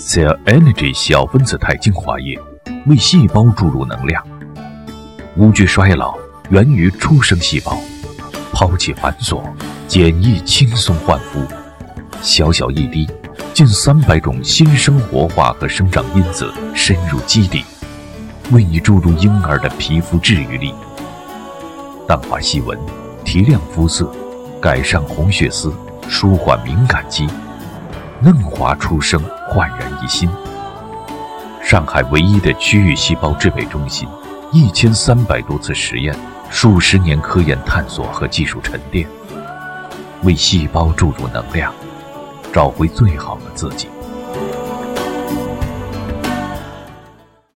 Cell Energy 小分子态精华液，为细胞注入能量。无惧衰老，源于初生细胞。抛弃繁琐，简易轻松焕肤。小小一滴，近300种新生活化和生长因子深入基底，为你注入婴儿的皮肤治愈力。淡化细纹，提亮肤色，改善红血丝，舒缓敏感肌。嫩滑出生，焕然一新。上海唯一的区域细胞制备中心，1300多次实验，数十年科研探索和技术沉淀，为细胞注入能量，找回最好的自己。